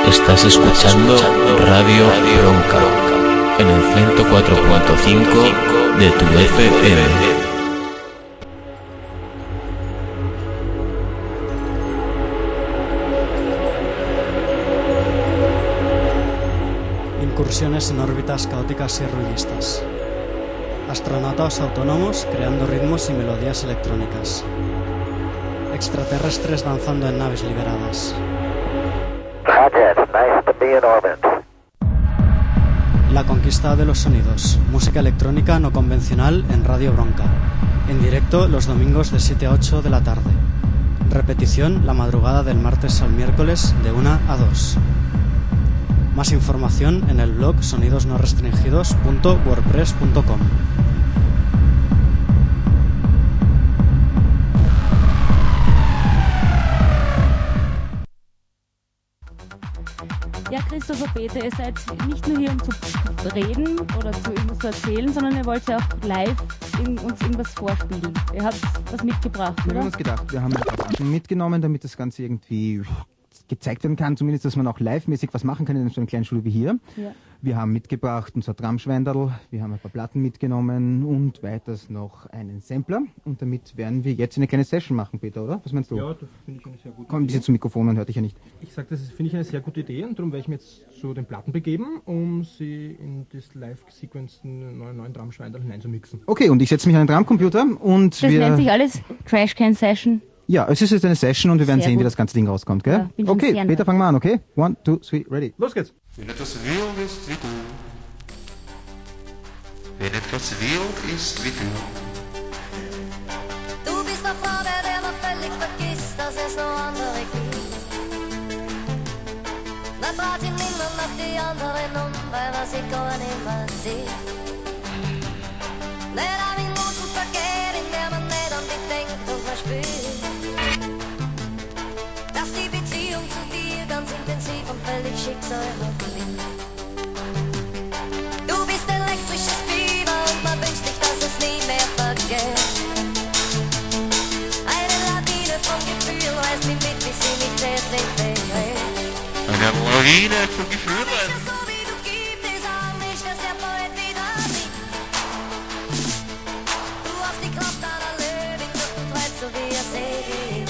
Estás escuchando Radio Bronca en el 104.5 de tu FM. Incursiones en órbitas caóticas y ruidistas. Astronautas autónomos creando ritmos y melodías electrónicas. Extraterrestres danzando en naves liberadas. La conquista de los sonidos. Música electrónica no convencional en Radio Bronca. En directo los domingos de 7 a 8 de la tarde. Repetición la madrugada del martes al miércoles de 1 a 2. Más información en el blog sonidosnorestringidos.wordpress.com. Ja, Christopher Peter, ihr seid nicht nur hier, um zu reden oder zu irgendwas zu erzählen, sondern ihr wollt ja auch live uns irgendwas vorspielen. Ihr habt was mitgebracht, oder? Wir haben uns gedacht, wir haben was mitgenommen, damit das Ganze irgendwie gezeigt werden kann, zumindest, dass man auch live-mäßig was machen kann in so einer kleinen Schule wie hier. Ja. Wir haben mitgebracht unser Drumschweinderl, wir haben ein paar Platten mitgenommen und weiters noch einen Sampler. Und damit werden wir jetzt eine kleine Session machen, Peter, oder? Was meinst du? Ja, das finde ich eine sehr gute Idee. Komm ein bisschen zum Mikrofon, man hört dich ja nicht. Ich sage, das finde ich eine sehr gute Idee und darum werde ich mich jetzt zu den Platten begeben, um sie in das live-gesequenzten neuen Drumschweinderl hineinzumixen. Okay, und ich setze mich an den Drumcomputer und das nennt sich alles Trashcan-Session. Ja, es ist jetzt eine Session und wir werden sehen, wie das ganze Ding rauskommt, gell? Ja, okay, Peter, fangen wir an, okay? 1, 2, 3, ready. Los geht's! Wenn etwas wild ist wie du, wenn etwas wild ist wie du. Du bist der Frau, der man völlig vergisst, dass es noch andere gibt. Man traut ihn immer nach die anderen weil er sie gar nicht mehr sieht. Nicht an Minuten vergeht, in der man nicht an dich denkt und verspürt. Dass die Beziehung zu dir ganz intensiv und völlig schicksalhaft liegt. Du bist elektrisches Fieber und man wünscht sich, dass es nie mehr vergeht. Eine Lawine von Gefühl reißt mich mit, bis sie mich täglich bewegt. Eine Lawine von Gefühlen. So wie du gibst, ist auch nicht, dass der Poet wieder sieht. Du hast die Kraft einer Löwin, doch du treibst so wie ein Segel.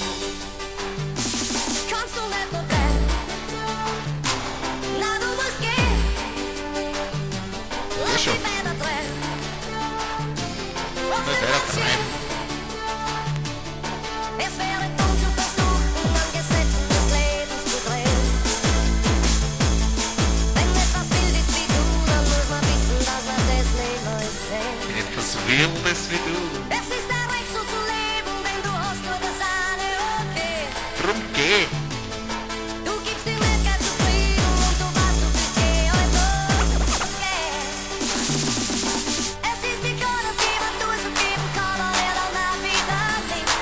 Kannst du nicht nur bleiben? Na, du musst gehen. Lass mich weiter treiben. Lass mich weiter treiben. Es wäre dumm zu versuchen, an Gesetzen des Lebens zu drehen. Wenn etwas wild ist wie du, dann muss man wissen, dass man das niemals sehen. Wenn etwas wild ist wie du. Es ist dein Recht, so zu leben, denn du hast nur das eine okay. Drum geh. Du gibst dir nicht ganz zufrieden und du weißt, du bist geh, also okay. Es ist nicht klar, dass jemand nur so geben kann, aber er dann auch wieder nicht.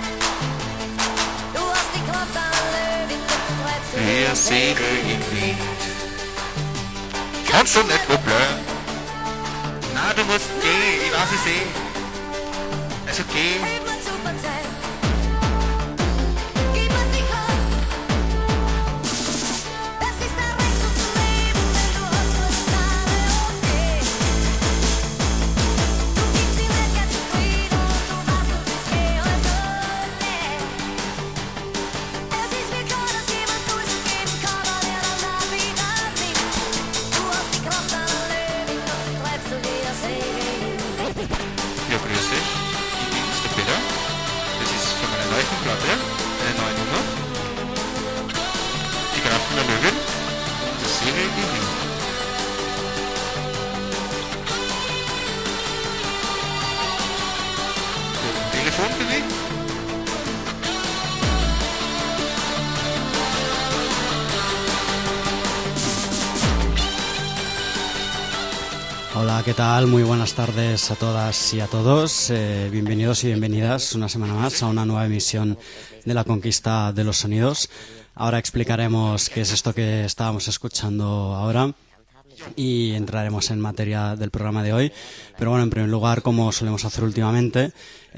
Du hast die Kraft einer Löwin, doch du treibst du Wir segeln im Wind. Kannst du nicht mehr bleiben? Na, du musst gehen, ich weiß es eh. Also geh. Hilf mir zu verzeihen. Gib mir die Hand. Es ist dein Recht, so zu leben, denn du hast nur das eine okay. Du gibst dir nicht ganz zufrieden und du weißt, du bist geh, also nee. Es ist mir klar, dass jemand nur so geben kann, aber der dann auch wieder nicht. Du hast die Kraft einer Löwin, doch du treibst so wie ein Segel. Ja, grüß dich. Ich bin's, der Peter. Das ist von meiner neuen Platte, eine neue Nummer. Die Kraft der Löwin. Das Segel im Wind. Telefon für mich? Hola, ¿qué tal? Muy buenas tardes a todas y a todos. Bienvenidos y bienvenidas una semana más a una nueva emisión de La Conquista de los Sonidos. Ahora explicaremos qué es esto que estábamos escuchando ahora. y entraremos en materia del programa de hoy. Pero bueno, en primer lugar, como solemos hacer últimamente,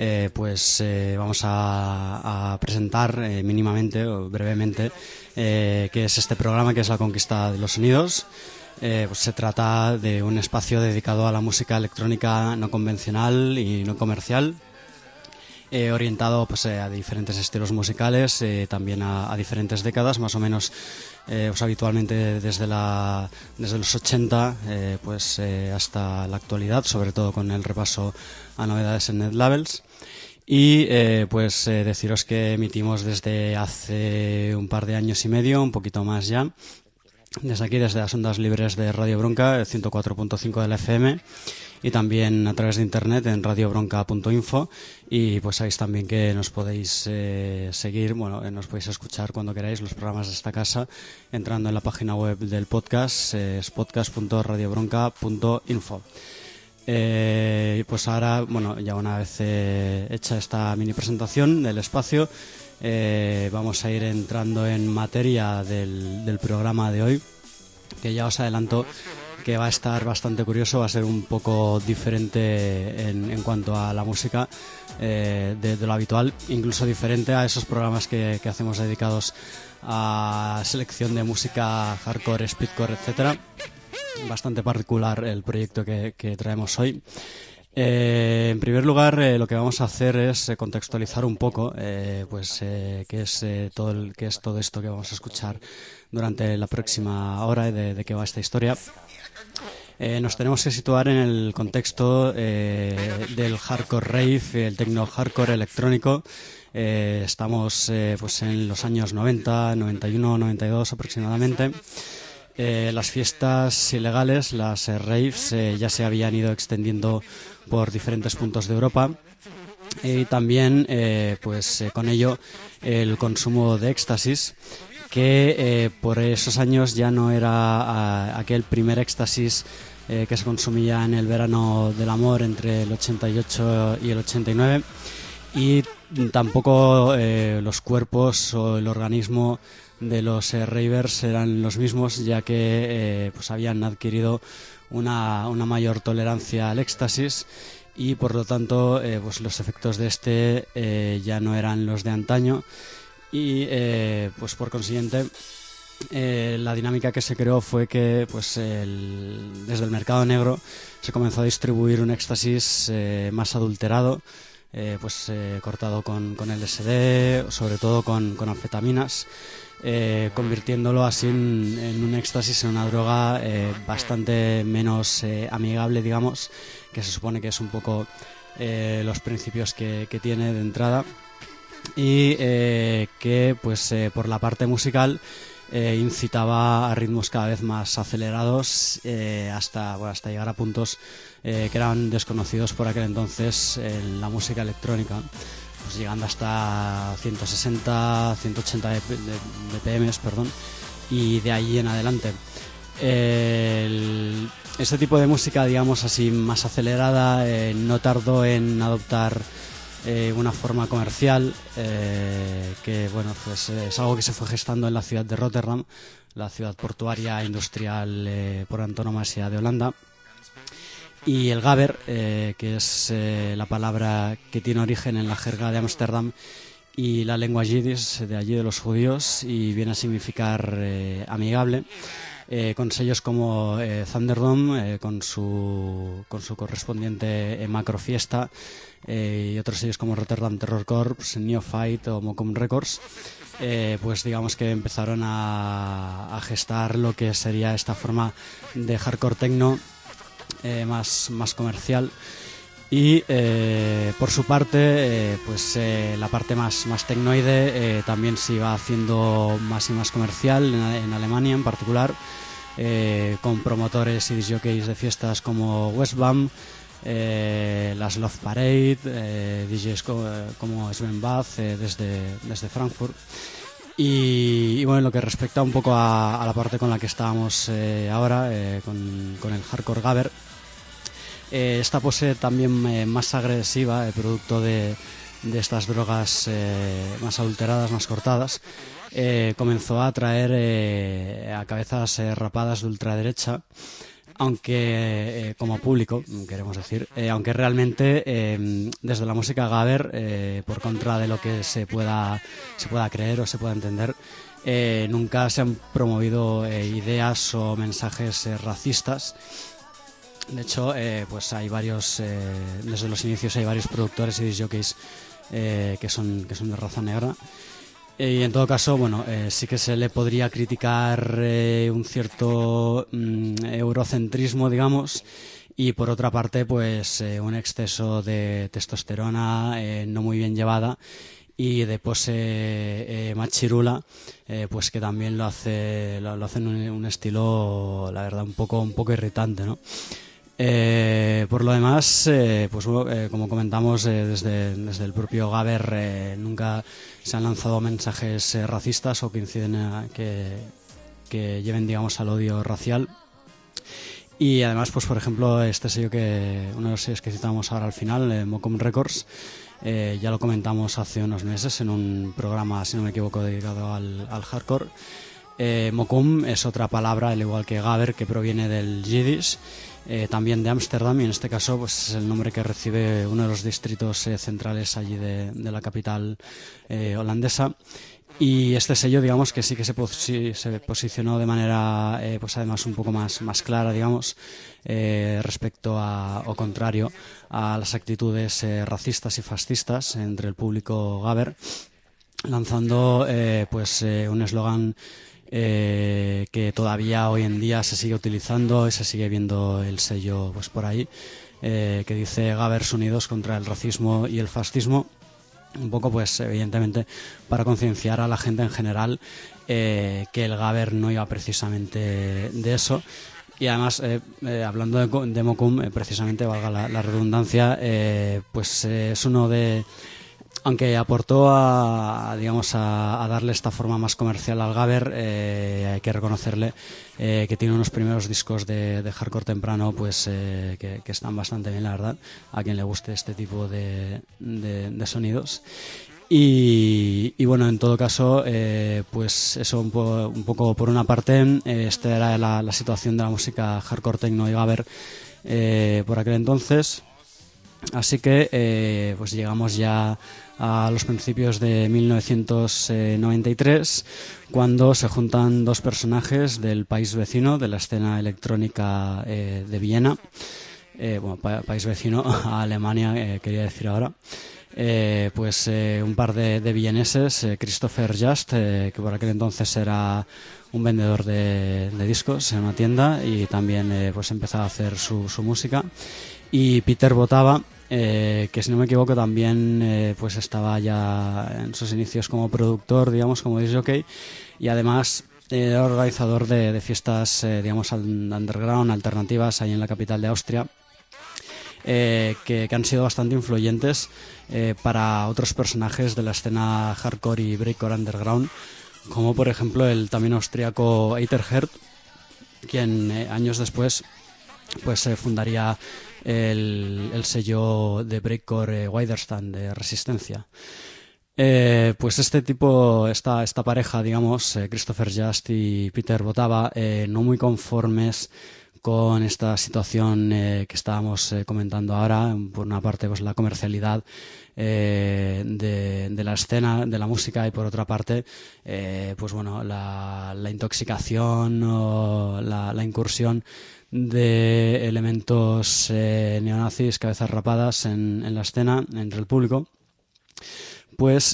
vamos a presentar mínimamente o brevemente qué es este programa, que es La Conquista de los Sonidos. Pues se trata de un espacio dedicado a la música electrónica no convencional y no comercial, orientado pues, a diferentes estilos musicales, también a diferentes décadas, más o menos pues habitualmente desde los 80 hasta la actualidad, sobre todo con el repaso a novedades en NetLabels. Y deciros que emitimos desde hace un par de años y medio, un poquito más ya, desde aquí, desde las ondas libres de Radio Bronca, 104.5 de la FM, y también a través de internet en radiobronca.info. Y pues sabéis también que nos podéis seguir, nos podéis escuchar cuando queráis los programas de esta casa entrando en la página web del podcast, es podcast.radiobronca.info. Pues ahora, ya una vez hecha esta mini presentación del espacio, vamos a ir entrando en materia del programa de hoy, que ya os adelanto que va a estar bastante curioso, va a ser un poco diferente en cuanto a la música de lo habitual, incluso diferente a esos programas que hacemos dedicados a selección de música hardcore, speedcore, etcétera. Bastante particular el proyecto que traemos hoy. En primer lugar, lo que vamos a hacer es contextualizar un poco qué es todo esto que vamos a escuchar durante la próxima hora, de qué va esta historia. Nos tenemos que situar en el contexto del hardcore rave, el techno hardcore electrónico. Estamos en los años 90, 91, 92 aproximadamente. Las fiestas ilegales, las raves, ya se habían ido extendiendo por diferentes puntos de Europa, y también con ello el consumo de éxtasis, que por esos años ya no era aquel primer éxtasis que se consumía en el verano del amor entre el 88 y el 89, y tampoco los cuerpos o el organismo de los ravers eran los mismos, ya que habían adquirido una mayor tolerancia al éxtasis, y por lo tanto los efectos de este ya no eran los de antaño, y por consiguiente la dinámica que se creó fue que desde el mercado negro se comenzó a distribuir un éxtasis más adulterado, cortado con LSD, sobre todo con anfetaminas, convirtiéndolo así en un éxtasis, en una droga bastante menos amigable, digamos, que se supone que es un poco los principios que tiene de entrada, y que por la parte musical incitaba a ritmos cada vez más acelerados, hasta llegar a puntos que eran desconocidos por aquel entonces en la música electrónica, llegando hasta 160, 180 BPM, y de ahí en adelante. Este tipo de música, digamos así, más acelerada, no tardó en adoptar una forma comercial, que es algo que se fue gestando en la ciudad de Rotterdam, la ciudad portuaria industrial por antonomasia de Holanda. Y el gabber, que es la palabra que tiene origen en la jerga de Ámsterdam y la lengua yiddish de allí, de los judíos, y viene a significar amigable, con sellos como Thunderdome, con su correspondiente macrofiesta, y otros sellos como Rotterdam Terror Corps, Neophyte o Mokum Records, digamos que empezaron a gestar lo que sería esta forma de hardcore techno más comercial. Y por su parte la parte más tecnoide también se iba haciendo más y más comercial en Alemania en particular, con promotores y disjockeys de fiestas como Westbam, las Love Parade, DJs como Sven Bath desde Frankfurt. Y bueno, en lo que respecta un poco a la parte con la que estábamos ahora, con el hardcore gabber, esta pose también más agresiva, producto de estas drogas más adulteradas, más cortadas, comenzó a traer a cabezas rapadas de ultraderecha, aunque como público, queremos decir, aunque realmente desde la música gabber, por contra de lo que se pueda creer o se pueda entender, nunca se han promovido ideas o mensajes racistas. De hecho, pues hay varios, desde los inicios hay varios productores y discjockeys que son de raza negra. Y en todo caso, bueno, sí que se le podría criticar un cierto eurocentrismo, digamos, y por otra parte, pues un exceso de testosterona no muy bien llevada y de pose machirula, pues que también lo hacen un estilo, la verdad, un poco irritante, ¿no? Por lo demás, pues como comentamos, desde el propio gabber nunca se han lanzado mensajes racistas o que inciden que lleven, digamos, al odio racial. Y además, pues por ejemplo, este sello uno de los sellos que citamos ahora al final, Mokum Records, ya lo comentamos hace unos meses en un programa, si no me equivoco, dedicado al hardcore. Mokum es otra palabra, al igual que gabber, que proviene del yiddish, también de Ámsterdam, y en este caso pues es el nombre que recibe uno de los distritos centrales allí de la capital holandesa. Y este sello, digamos, que sí que se posicionó de manera, pues además un poco más clara, digamos, respecto o contrario a las actitudes racistas y fascistas entre el público gabber, lanzando un eslogan que todavía hoy en día se sigue utilizando y se sigue viendo el sello pues por ahí, que dice Gabbers unidos contra el racismo y el fascismo. Un poco, pues evidentemente para concienciar a la gente en general que el gabber no iba precisamente de eso. Y además, hablando de Mokum, precisamente, valga la redundancia, pues es uno de... Aunque aportó a darle esta forma más comercial al gabber, hay que reconocerle que tiene unos primeros discos de hardcore temprano pues que están bastante bien, la verdad, a quien le guste este tipo de sonidos. Y bueno, en todo caso, pues eso un poco por una parte, esta era la situación de la música hardcore, techno y gabber por aquel entonces. Así que pues llegamos ya a los principios de 1993, cuando se juntan dos personajes del país vecino de la escena electrónica de Viena, país vecino a Alemania, quería decir ahora. Un par de vieneses, Christopher Just, que por aquel entonces era un vendedor de discos en una tienda y también pues empezaba a hacer su música, y Peter Botava, que si no me equivoco también pues estaba ya en sus inicios como productor, digamos, como disc jockey, y además era organizador de fiestas digamos underground, alternativas ahí en la capital de Austria, que han sido bastante influyentes para otros personajes de la escena hardcore y breakcore underground, como por ejemplo el también austríaco Eiterherd, quien años después pues fundaría el sello de breakcore Widerstand, de Resistencia. Pues esta pareja, digamos, Christopher Just y Peter Botava, no muy conformes con esta situación que estábamos comentando ahora, por una parte pues la comercialidad de la escena, de la música, y por otra parte pues bueno, la intoxicación o la incursión de elementos neonazis, cabezas rapadas en la escena, entre el público. Pues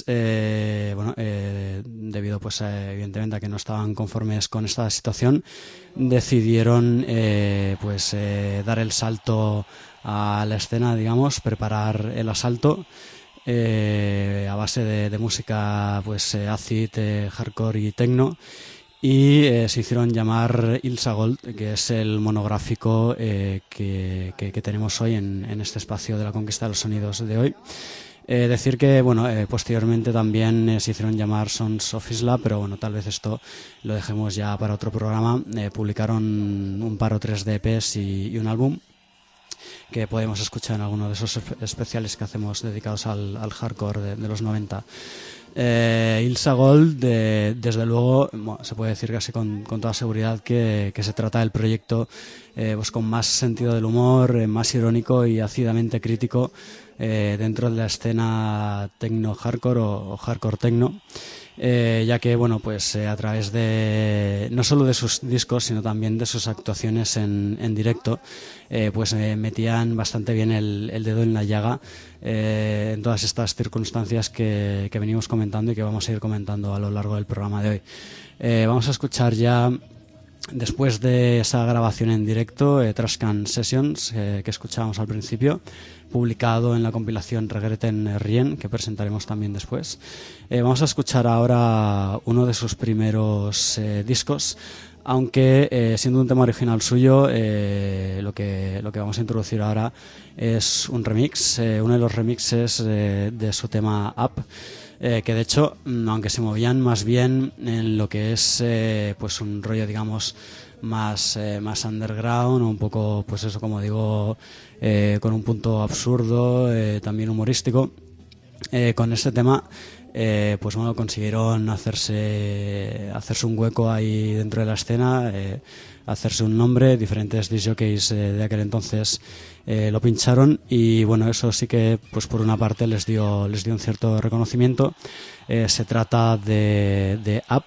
debido pues evidentemente a que no estaban conformes con esta situación, decidieron dar el salto a la escena, digamos, preparar el asalto a base de música pues acid, hardcore y techno, y se hicieron llamar Ilsa Gold, que es el monográfico que tenemos hoy en este espacio de la conquista de los sonidos de hoy. Decir que posteriormente también se hicieron llamar Sons of Isla, pero bueno, tal vez esto lo dejemos ya para otro programa. Publicaron un par o tres de EPs y un álbum que podemos escuchar en alguno de esos especiales que hacemos dedicados al hardcore de los 90. Ilsa Gold, desde luego, bueno, se puede decir casi con toda seguridad que se trata del proyecto pues con más sentido del humor, más irónico y ácidamente crítico dentro de la escena techno-hardcore o hardcore-techno. Ya que, bueno, pues a través de no solo de sus discos, sino también de sus actuaciones en directo, pues metían bastante bien el dedo en la llaga en todas estas circunstancias que venimos comentando y que vamos a ir comentando a lo largo del programa de hoy. Vamos a escuchar ya, después de esa grabación en directo, Trashcan Sessions, que escuchábamos al principio, publicado en la compilación Regreten Rien, que presentaremos también después. Vamos a escuchar ahora uno de sus primeros discos, aunque siendo un tema original suyo, lo que vamos a introducir ahora es un remix, uno de los remixes de su tema Up, que de hecho, aunque se movían más bien en lo que es pues un rollo, digamos, más underground, un poco, pues eso, como digo, con un punto absurdo, también humorístico, con este tema pues bueno, consiguieron hacerse un hueco ahí dentro de la escena, hacerse un nombre. Diferentes disc jockeys de aquel entonces lo pincharon, y bueno, eso sí que, pues por una parte les dio un cierto reconocimiento. Se trata de Up,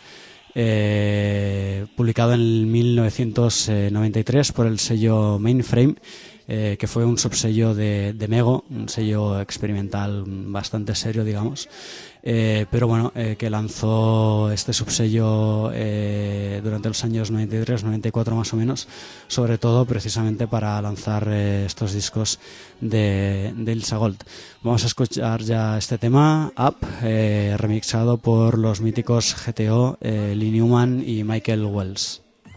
publicado en 1993 por el sello Mainframe, que fue un subsello de Mego, un sello experimental bastante serio, digamos, pero bueno, que lanzó este subsello durante los años 93-94 más o menos, sobre todo precisamente para lanzar estos discos de Ilsa Gold. Vamos a escuchar ya este tema, Up, remixado por los míticos GTO, Lee Newman y Michael Wells.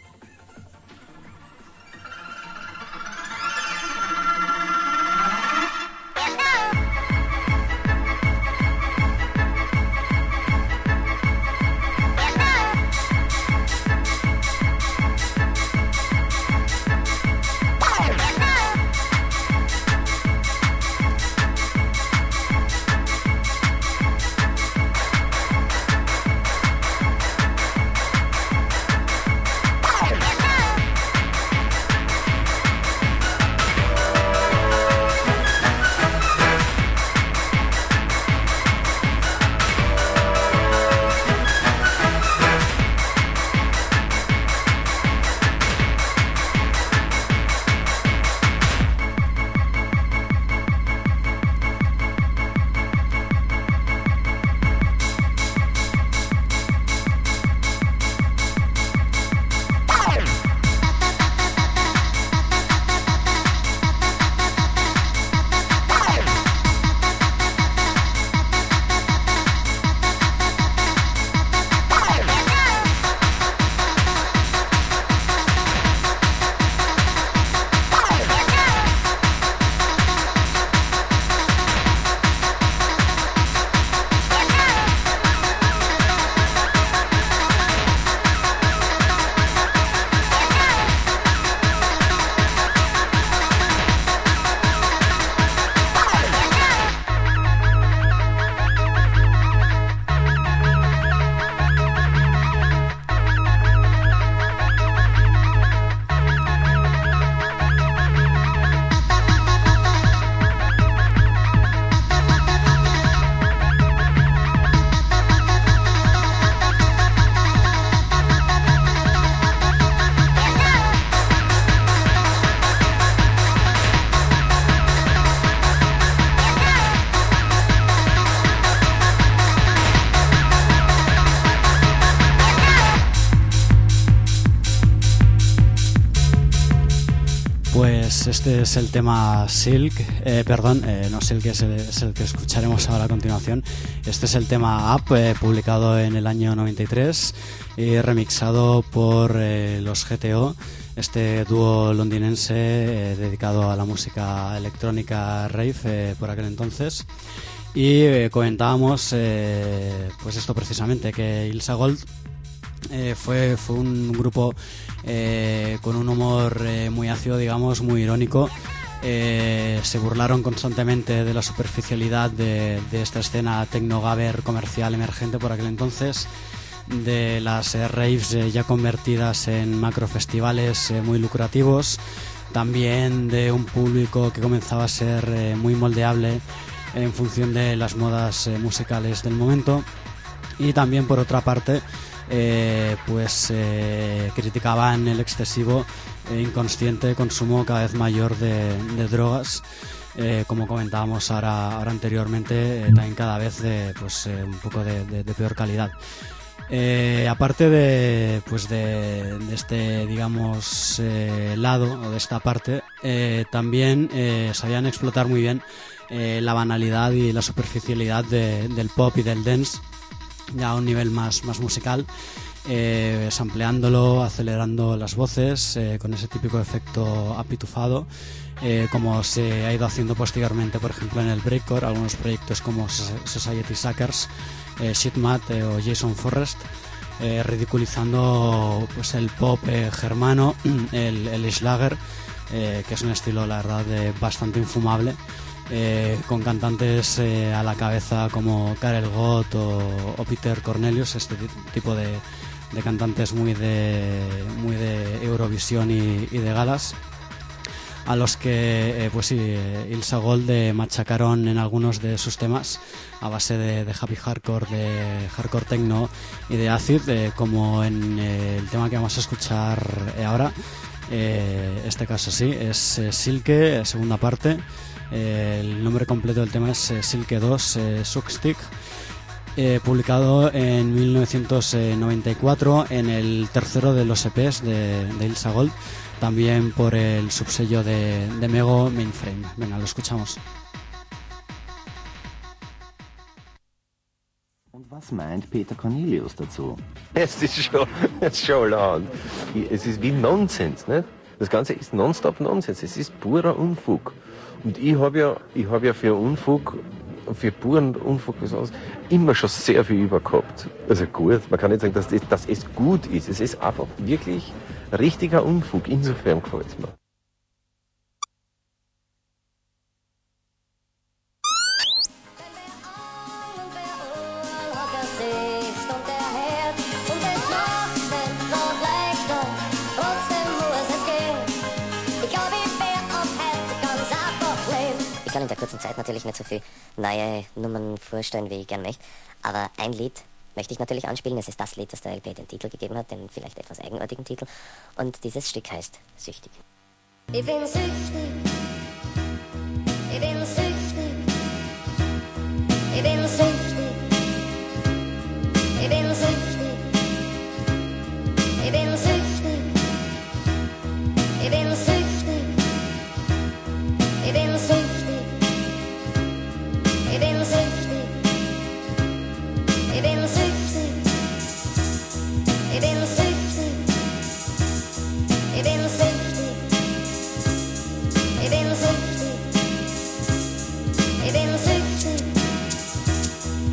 Pues este es el tema Silk, no Silk es el que escucharemos ahora a continuación. Este es el tema Up, publicado en el año 93 y remixado por los GTO, este dúo londinense dedicado a la música electrónica rave por aquel entonces. Y comentábamos pues esto precisamente, que Ilsa Gold fue un grupo con un humor muy ácido, digamos, muy irónico, se burlaron constantemente de la superficialidad de esta escena techno-gabber comercial emergente por aquel entonces, de las raves ya convertidas en macrofestivales muy lucrativos, también de un público que comenzaba a ser muy moldeable en función de las modas musicales del momento, y también por otra parte criticaban el excesivo e inconsciente consumo cada vez mayor de drogas, como comentábamos ahora anteriormente, también cada vez un poco de peor calidad. Aparte de este, digamos, lado o de esta parte, también sabían explotar muy bien la banalidad y la superficialidad del pop y del dance, ya a un nivel más musical, sampleándolo, acelerando las voces, con ese típico efecto apitufado, como se ha ido haciendo posteriormente, por ejemplo, en el breakcore, algunos proyectos como Society Suckers, Shitmat o Jason Forrest, ridiculizando pues el pop germano, el Schlager, que es un estilo, la verdad, bastante infumable, con cantantes a la cabeza como Karel Gott o Peter Cornelius, este tipo de cantantes muy de Eurovisión y de galas, a los que Ilsa Gold machacaron en algunos de sus temas a base de happy hardcore, de hardcore techno y de acid, como en el tema que vamos a escuchar ahora. Este caso sí, es Silke, segunda parte. El nombre completo del tema es Silke 2 Suckstick, publicado en 1994 en el tercero de los EPs de Ilsa Gold, también por el subsello de Mego Mainframe. Venga, lo escuchamos. Und was meint Peter Cornelius dazu? Es ist schon lang. Es ist wie Nonsens, nicht? Das Ganze ist nonstop Nonsens. Es ist purer Unfug. Und ich hab ja für Unfug, für puren Unfug immer schon sehr viel über gehabt. Also gut, man kann nicht sagen, dass es gut ist. Es ist einfach wirklich richtiger Unfug. Insofern gefällt es mir. Ich kann in der kurzen Zeit natürlich nicht so viele neue Nummern vorstellen, wie ich gern möchte. Aber ein Lied möchte ich natürlich anspielen. Es ist das Lied, das der LP den Titel gegeben hat, den vielleicht etwas eigenartigen Titel. Und dieses Stück heißt Süchtig. Ich bin süchtig. Ich bin süchtig. Ich bin süchtig. Ich bin süchtig. Ich bin süchtig. Ich bin süchtig. Ich bin süchtig. Ich bin süchtig. Ich bin süchtig. Ich bin süchtig. Ich bin süchtig. Ich bin süchtig. Ich bin süchtig.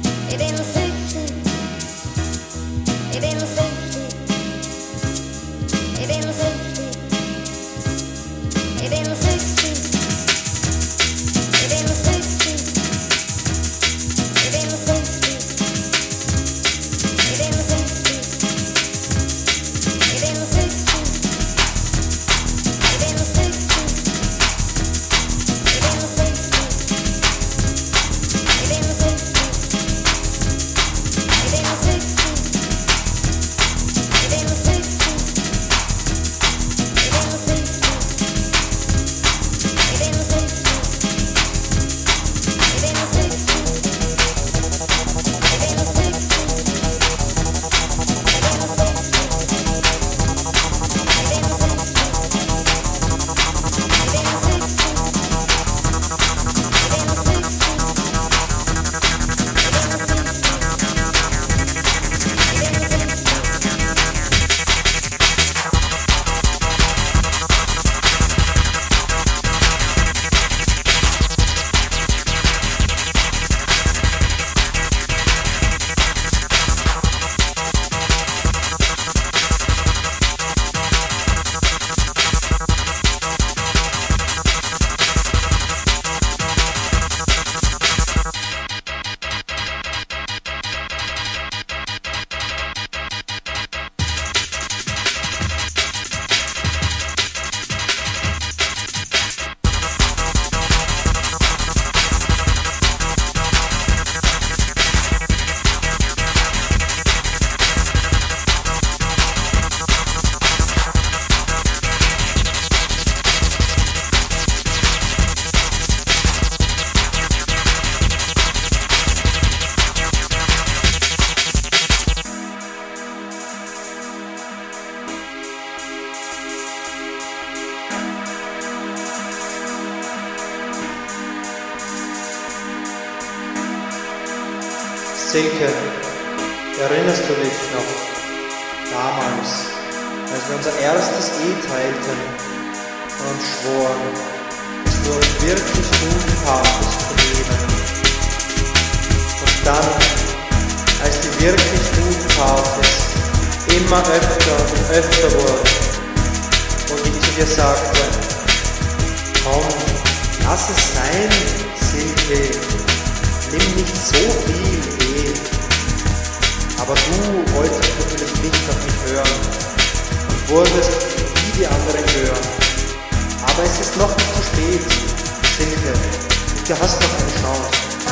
Silke, erinnerst du dich noch damals, als wir unser erstes teilten und uns schworen, dass wir uns wirklich guten Partys zu leben? Und dann, als die wirklich guten Partys immer öfter und öfter wurden und ich zu dir sagte, komm, lass es sein, Silke, nimm nicht so viel weh. Aber du wolltest natürlich nicht auf mich hören und wurdest wie die anderen hören. Aber es ist noch nicht zu spät, Silke, du hast noch eine Chance.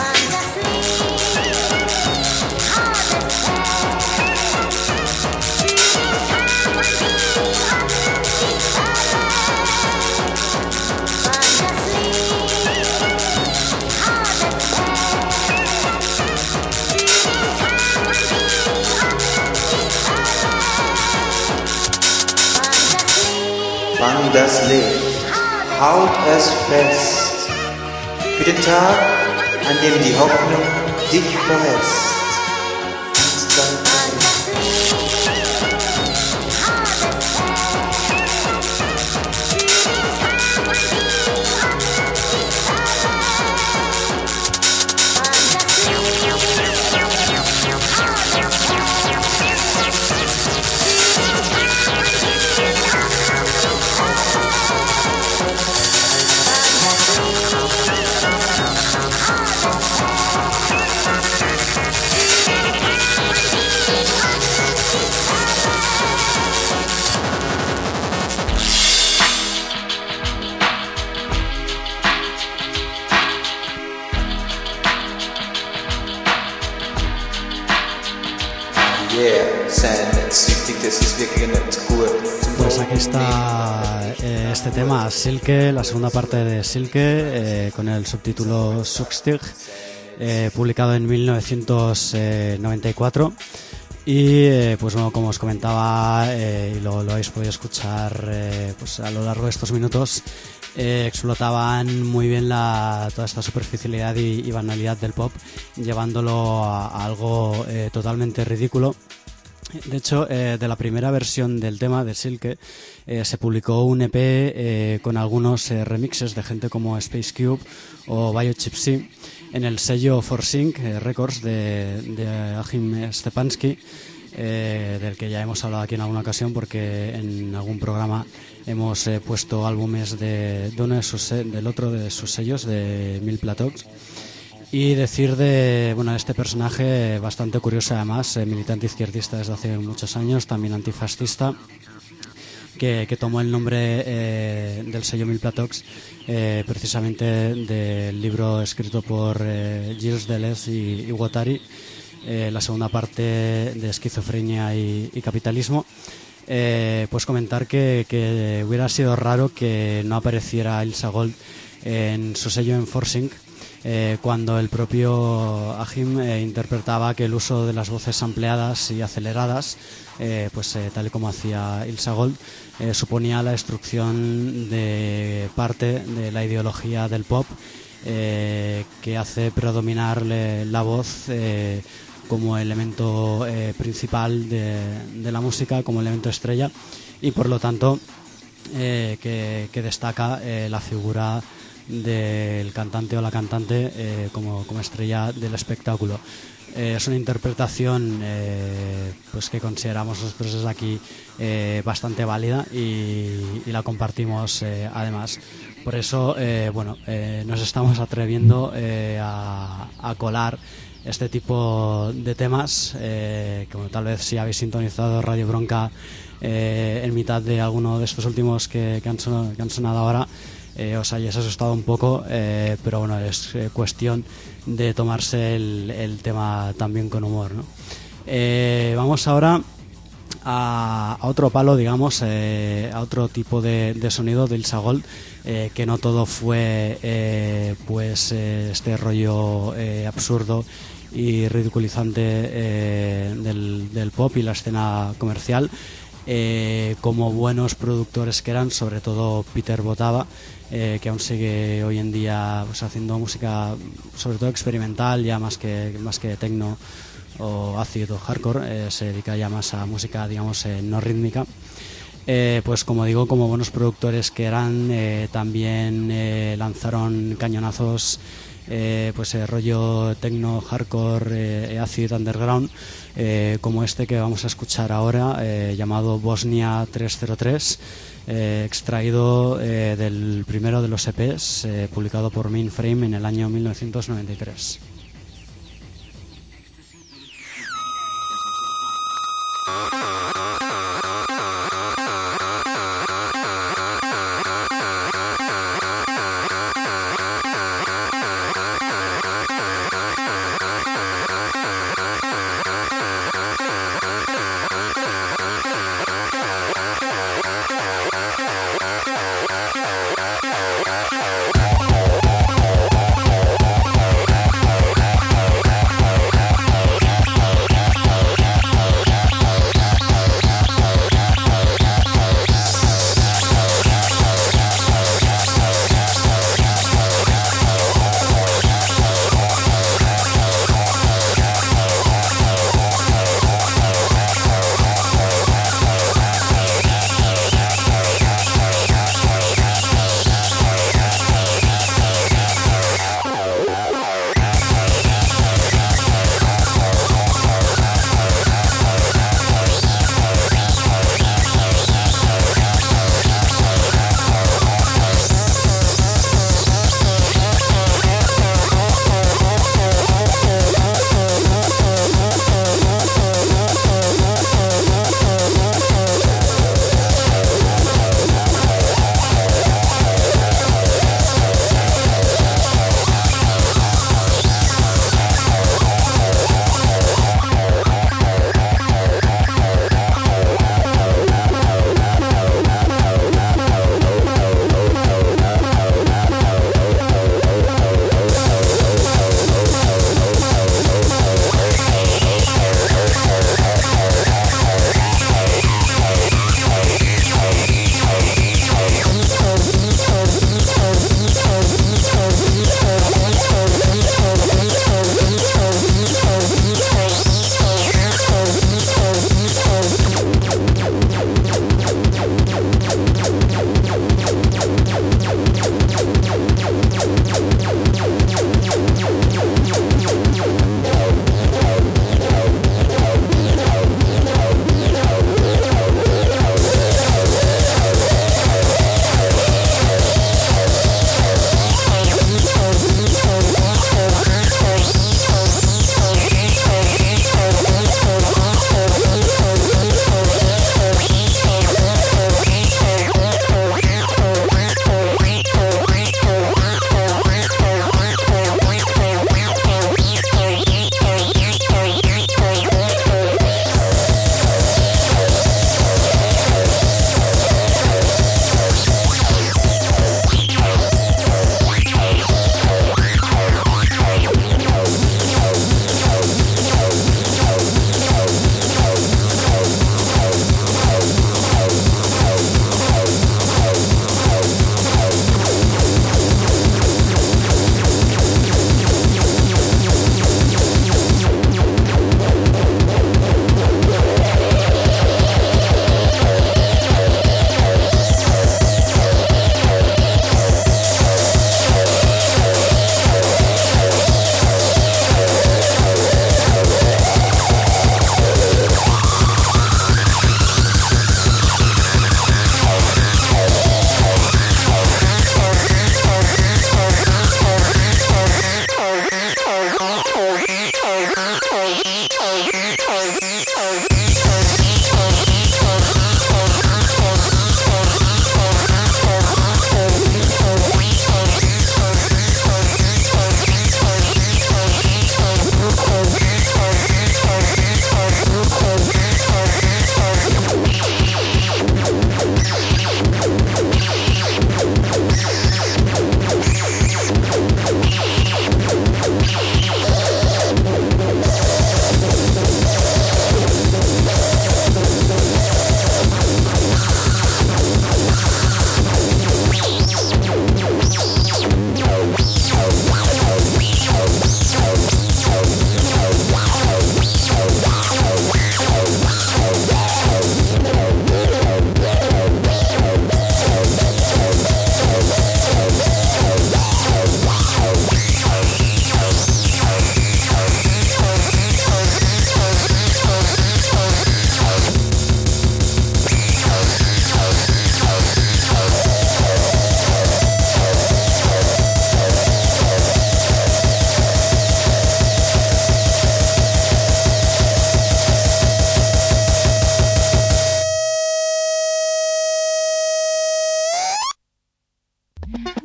Fang das Licht, halt es fest, für den Tag, an dem die Hoffnung dich verlässt. Pues aquí está este tema, Silke, la segunda parte de Silke, con el subtítulo Suchstig, publicado en 1994. Y pues bueno, como os comentaba, y lo habéis podido escuchar pues a lo largo de estos minutos, explotaban muy bien toda esta superficialidad y banalidad del pop, llevándolo a algo totalmente ridículo. De hecho, de la primera versión del tema de Silke se publicó un EP con algunos remixes de gente como Space Cube o Biochipsy en el sello Forsync Records de Achim Stepansky, del que ya hemos hablado aquí en alguna ocasión porque en algún programa hemos puesto álbumes del otro de sus sellos, de Mil Platox. Y decir de este personaje bastante curioso, además, militante izquierdista desde hace muchos años, también antifascista, que tomó el nombre del sello Mil Platox precisamente del libro escrito por Gilles Deleuze y Guattari, la segunda parte de Esquizofrenia y Capitalismo. Pues comentar que hubiera sido raro que no apareciera Ilsa Gold en su sello en Forsync, cuando el propio Achim interpretaba que el uso de las voces ampliadas y aceleradas, tal y como hacía Ilsa Gold, suponía la destrucción de parte de la ideología del pop, que hace predominar la voz como elemento principal de la música, como elemento estrella, y por lo tanto que destaca la figura del cantante o la cantante como estrella del espectáculo. Es una interpretación pues que consideramos nosotros desde aquí bastante válida y la compartimos además. Por eso nos estamos atreviendo a colar este tipo de temas, como tal vez si habéis sintonizado Radio Bronca en mitad de alguno de estos últimos que han sonado ahora, os hayáis asustado un poco, pero bueno, es cuestión de tomarse el tema también con humor, ¿no? Vamos ahora a otro palo, digamos, a otro tipo de sonido de Ilsa Gold, que no todo fue este rollo absurdo y ridiculizante del pop y la escena comercial. Como buenos productores que eran, sobre todo Peter Botava, que aún sigue hoy en día pues haciendo música sobre todo experimental, ya más que techno o acid o hardcore, se dedica ya más a música, digamos, no rítmica. Pues como digo, como buenos productores que eran, también lanzaron cañonazos, pues rollo techno, hardcore, acid, underground, como este que vamos a escuchar ahora, llamado Bosnia 303, extraído del primero de los EPs, publicado por Mainframe en el año 1993.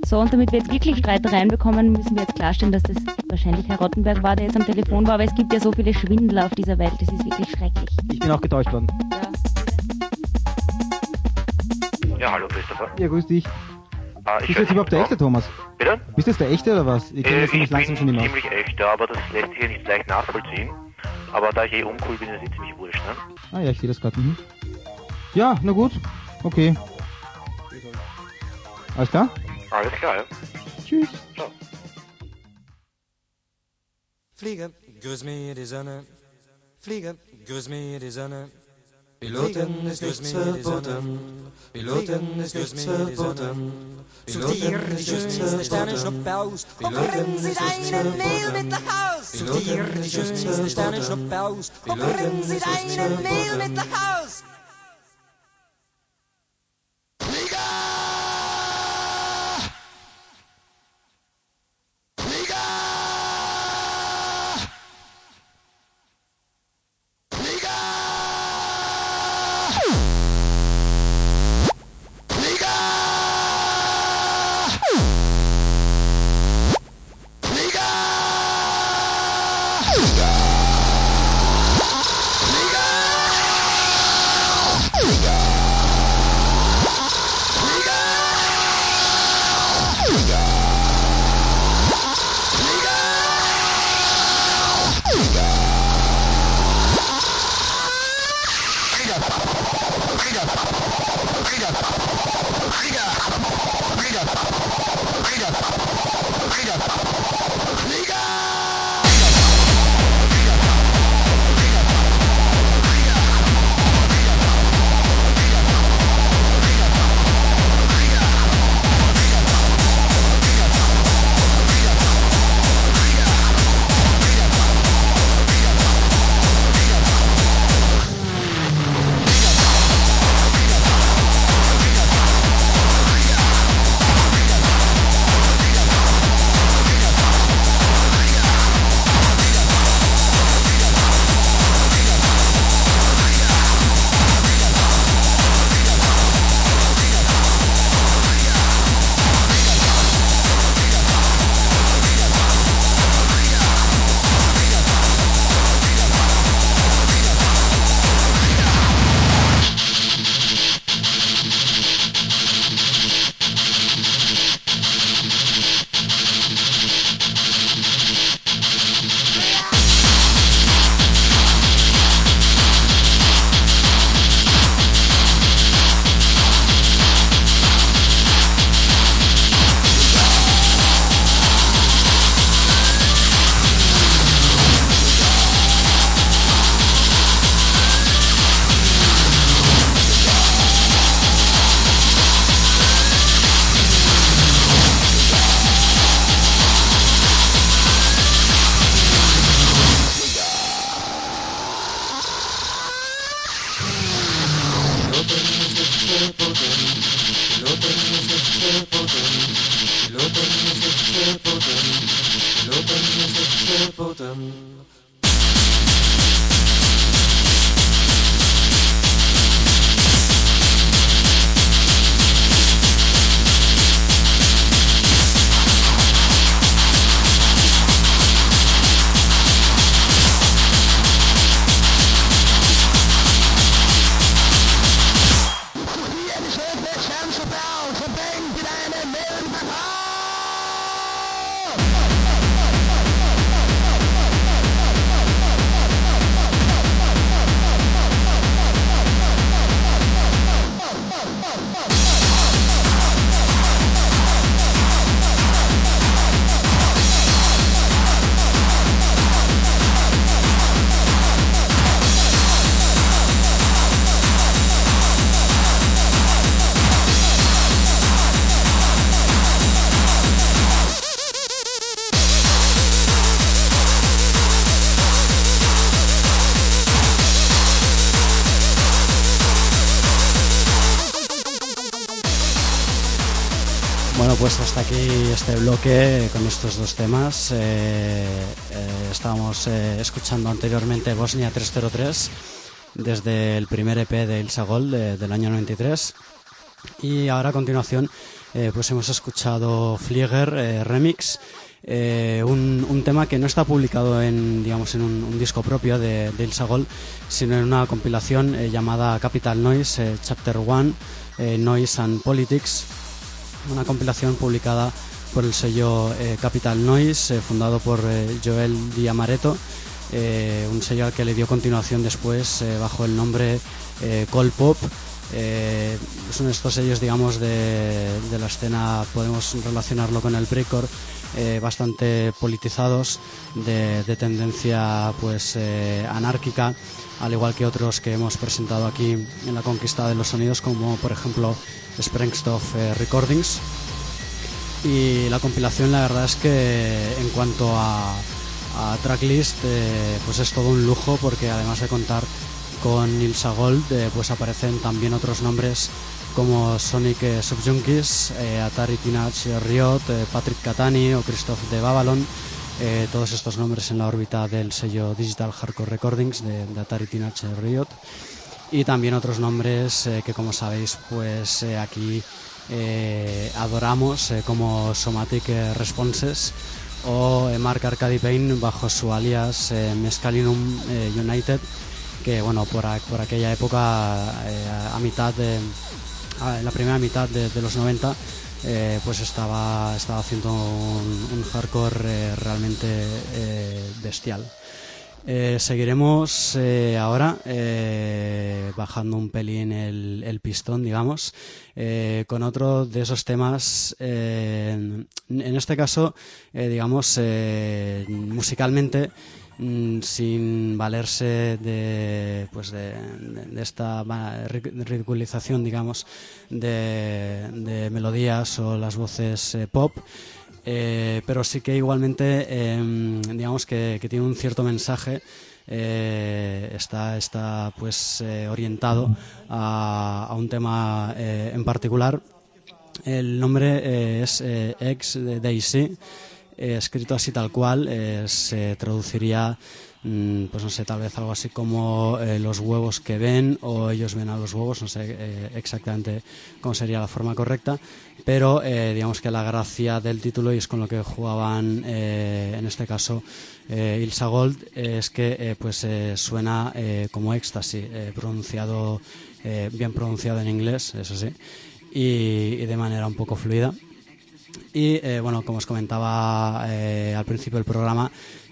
So, und damit wir jetzt wirklich Streit reinbekommen, müssen wir jetzt klarstellen, dass das wahrscheinlich Herr Rottenberg war, der jetzt am Telefon war, aber es gibt ja so viele Schwindler auf dieser Welt, das ist wirklich schrecklich. Ich bin auch getäuscht worden. Ja, hallo Christopher. Ja, grüß dich. Ich Bist du jetzt überhaupt der echte, Thomas? Bitte? Bist du jetzt der echte oder was? Ich kenne das Ich nämlich bin langsam schon immer. ziemlich echt, ja, aber das lässt sich hier nicht leicht nachvollziehen. Aber da ich eh uncool bin, ist es ziemlich wurscht, ne? Ah ja, ich sehe das gerade. Mhm. Ja, na gut. Okay. Alles klar? Alles klar, ja. Tschüss. Ciao. Fliege, grüß mir die Sonne. Fliege, grüß mir die Sonne. Piloten ist nichts verboten. Piloten ist nichts verboten. Sucht ihr die schönste Sternenschnuppe aus und bringen Sie deinen Mehl mit nach Haus. Sucht ihr die schönste Sternenschnuppe aus und bringen Sie deinen Mehl mit nach Haus. Bueno, pues hasta aquí este bloque con estos dos temas. Estábamos escuchando anteriormente Bosnia 303 desde el primer EP de Ilsa Gold del año 93. Y ahora a continuación pues hemos escuchado Flieger Remix, un tema que no está publicado en, digamos, en un disco propio de Ilsa Gold, sino en una compilación llamada Capital Noise, Chapter 1, Noise and Politics, una compilación publicada por el sello Capital Noise, fundado por Joel Di Amaretto, un sello al que le dio continuación después bajo el nombre Cold Pop. Es uno de estos sellos, digamos, de la escena, podemos relacionarlo con el breakcore, bastante politizados, de tendencia pues anárquica, al igual que otros que hemos presentado aquí en la Conquista de los Sonidos, como por ejemplo Sprengstoff Recordings. Y la compilación, la verdad es que en cuanto a tracklist, pues es todo un lujo, porque además de contar con Ilsa Gold, pues aparecen también otros nombres como Sonic Subjunkies, Atari Teenage Riot, Patrick Catani o Christoph de Babylon, todos estos nombres en la órbita del sello Digital Hardcore Recordings de Atari Teenage Riot, y también otros nombres que, como sabéis, pues aquí adoramos, como Somatic Responses o Mark Arcady Payne bajo su alias Mescalinum United, que bueno, por aquella época, en la primera mitad de los 90, pues estaba haciendo un hardcore realmente bestial. Seguiremos ahora bajando un pelín el pistón, digamos, con otro de esos temas, en este caso, digamos, musicalmente, sin valerse de esta ridiculización, digamos, de melodías o las voces pop. Pero sí que igualmente, digamos que tiene un cierto mensaje, está pues orientado a un tema en particular. El nombre es Ex Daisy, escrito así tal cual, se traduciría, pues no sé, tal vez algo así como los huevos que ven, o ellos ven a los huevos, no sé exactamente cómo sería la forma correcta, pero digamos que la gracia del título, y es con lo que jugaban en este caso Ilsa Gold, es que pues suena como éxtasis, pronunciado, bien pronunciado en inglés, eso sí, y de manera un poco fluida. Y bueno, como os comentaba al principio del programa,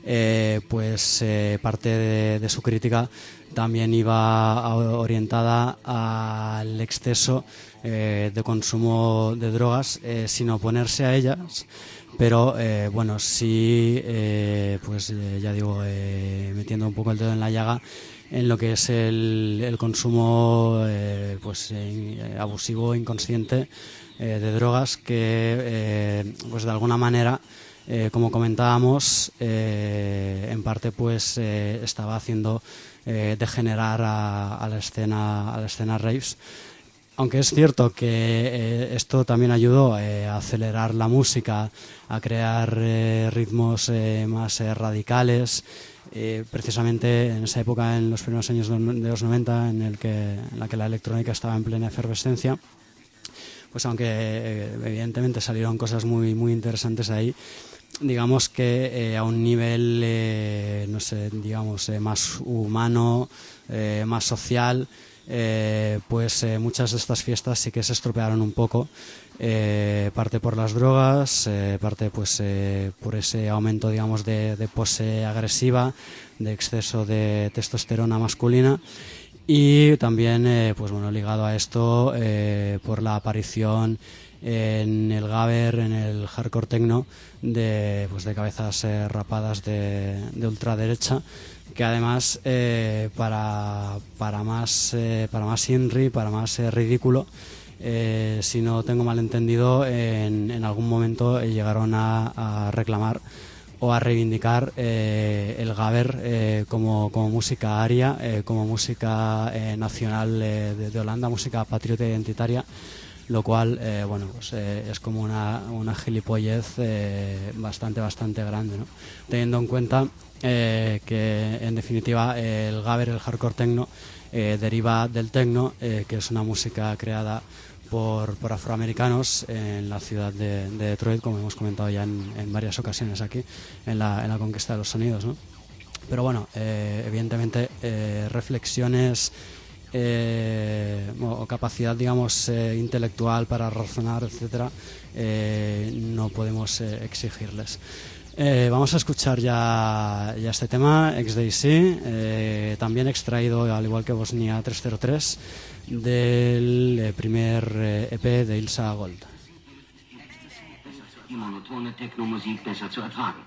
pues parte de su crítica también iba orientada al exceso de consumo de drogas, sin oponerse a ellas, pero bueno, sí, pues ya digo, metiendo un poco el dedo en la llaga en lo que es el consumo pues abusivo, inconsciente, de drogas, que pues de alguna manera, como comentábamos, en parte pues estaba haciendo degenerar a la escena raves, aunque es cierto que esto también ayudó a acelerar la música, a crear ritmos más radicales, precisamente en esa época, en los primeros años de los 90, en la que la electrónica estaba en plena efervescencia. Pues aunque evidentemente salieron cosas muy, muy interesantes ahí, digamos que a un nivel, no sé, digamos, más humano, más social, pues muchas de estas fiestas sí que se estropearon un poco, parte por las drogas, parte pues por ese aumento, digamos, de pose agresiva, de exceso de testosterona masculina. Y también, pues bueno, ligado a esto, por la aparición en el gabber, en el hardcore techno, de cabezas rapadas de ultraderecha, que además, para más inri, para más ridículo, si no tengo mal entendido, en algún momento llegaron a reclamar o a reivindicar el gabber como música aria, como música nacional de Holanda, música patriota identitaria, lo cual bueno, pues, es como una gilipollez bastante grande, ¿no? Teniendo en cuenta que en definitiva el gabber, el hardcore techno, deriva del techno, que es una música creada por afroamericanos en la ciudad de Detroit, como hemos comentado ya en varias ocasiones aquí en la conquista de los sonidos, ¿no? Pero bueno, evidentemente reflexiones o capacidad, digamos, intelectual para razonar, etcétera, no podemos exigirles. Vamos a escuchar ya este tema, XDC, también extraído, al igual que Bosnia 303, del primer EP de Ilsa Gold. Die monotone Techno-Musik besser zu ertragen.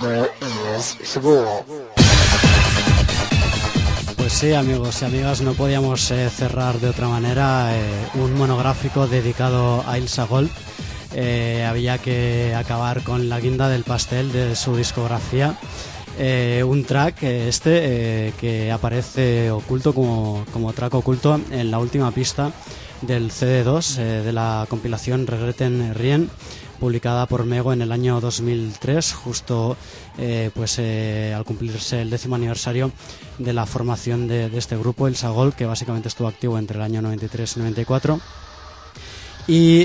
Pues sí, amigos y amigas, no podíamos cerrar de otra manera un monográfico dedicado a Ilsa Gold. Había que acabar con la guinda del pastel de su discografía. Un track que aparece oculto como track oculto en la última pista del CD2 de la compilación Regreten Rien, publicada por Mego en el año 2003, justo al cumplirse el 10º aniversario de la formación de este grupo, Ilsa Gold, que básicamente estuvo activo entre el año 93 y 94. Y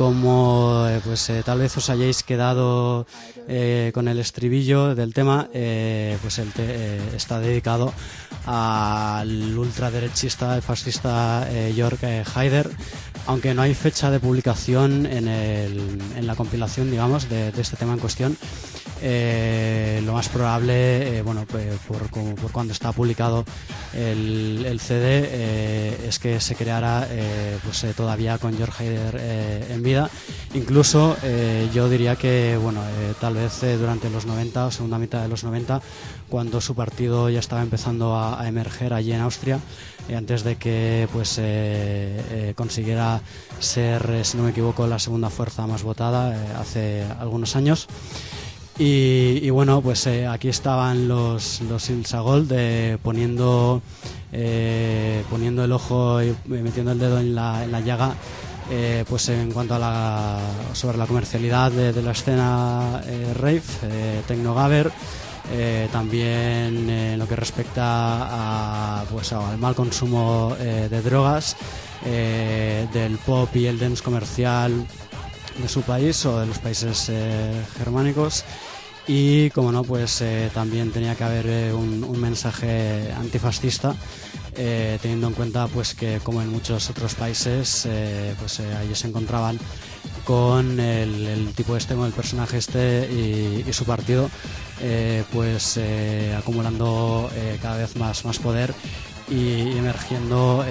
tal vez os hayáis quedado con el estribillo del tema, está dedicado al ultraderechista y fascista Jörg Haider, aunque no hay fecha de publicación en la compilación, digamos, de este tema en cuestión. Lo más probable, por cuando está publicado el CD, es que se creara todavía con Jörg Haider en vida. Incluso yo diría que tal vez durante los 90 o segunda mitad de los 90, cuando su partido ya estaba empezando a emerger allí en Austria, antes de que consiguiera ser, si no me equivoco, la segunda fuerza más votada hace algunos años. Y aquí estaban los Ilsa Gold poniendo el ojo y metiendo el dedo en la llaga, en cuanto a sobre la comercialidad de la escena rave, techno-gabber, también en lo que respecta al mal consumo de drogas, del pop y el dance comercial de su país o de los países germánicos. Y también tenía que haber un mensaje antifascista, teniendo en cuenta que, como en muchos otros países, allí se encontraban con el tipo con el personaje y su partido acumulando cada vez más poder y emergiendo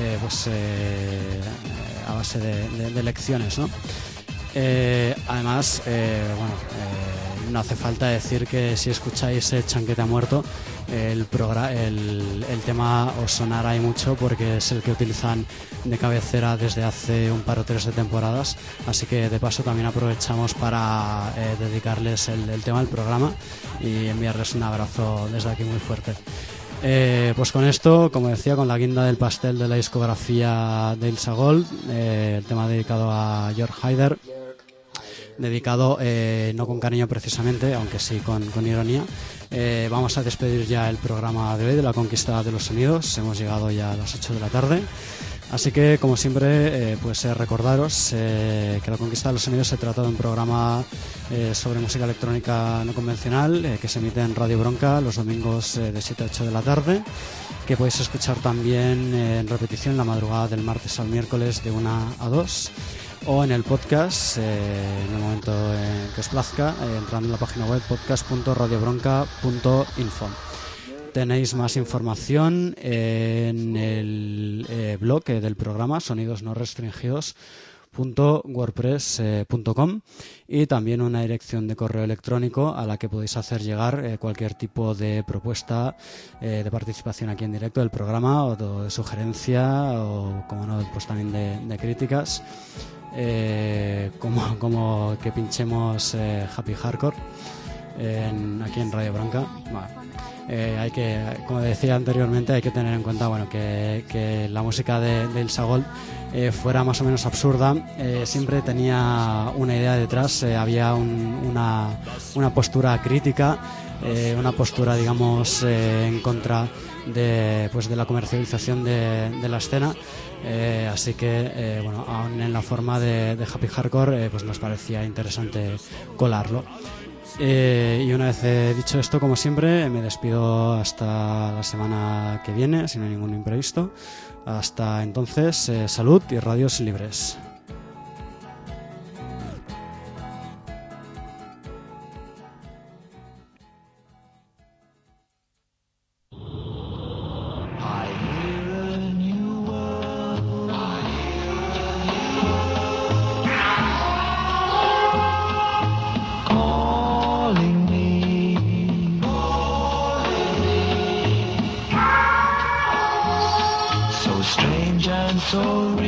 a base de elecciones, ¿no? Además, no hace falta decir que si escucháis Chanquete ha muerto, el tema os sonará y mucho, porque es el que utilizan de cabecera desde hace un par o tres de temporadas. Así que de paso también aprovechamos para dedicarles el tema del programa y enviarles un abrazo desde aquí muy fuerte. Con esto, como decía, con la guinda del pastel de la discografía de Ilsa Gold, el tema dedicado a Jörg Haider, dedicado no con cariño precisamente, aunque sí con ironía. Vamos a despedir ya el programa de hoy de la conquista de los sonidos. Hemos llegado ya a las 8 de la tarde. Así que, como siempre, recordaros que La Conquista de los Sonidos se trata de un programa sobre música electrónica no convencional que se emite en Radio Bronca los domingos de 7 a 8 de la tarde, que podéis escuchar también en repetición la madrugada del martes al miércoles de 1 a 2, o en el podcast en el momento que os plazca, entrando en la página web podcast.radiobronca.info. Tenéis más información en el blog del programa sonidosnorestringidos.wordpress.com, y también una dirección de correo electrónico a la que podéis hacer llegar cualquier tipo de propuesta de participación aquí en directo del programa, o de sugerencia, o como no, pues también de críticas, como que pinchemos Happy Hardcore aquí en Radio Bronca. Bueno, hay que, como decía anteriormente, hay que tener en cuenta que la música de Ilsa Gold fuera más o menos absurda, siempre tenía una idea detrás, había una postura crítica, una postura, digamos, en contra de la comercialización de la escena. Así que, aún en la forma de Happy Hardcore, nos parecía interesante colarlo. Y una vez dicho esto, como siempre, me despido hasta la semana que viene, si no hay ningún imprevisto. Hasta entonces, salud y radios libres. Calling me. soul.